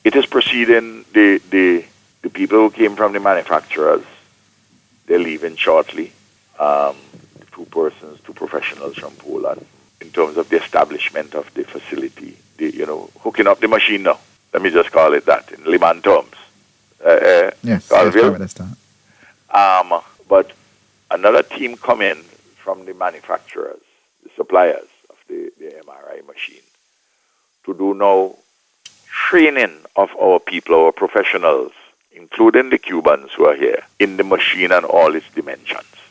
it is proceeding. The people who came from the manufacturers, they're leaving shortly. Two professionals from Poland, in terms of the establishment of the facility, hooking up the machine now. Let me just call it that in layman terms. Yes, Colville. yes, But another team come in from the manufacturers, the suppliers of the MRI machine, to do now training of our people, our professionals, including the Cubans who are here, in the machine and all its dimensions.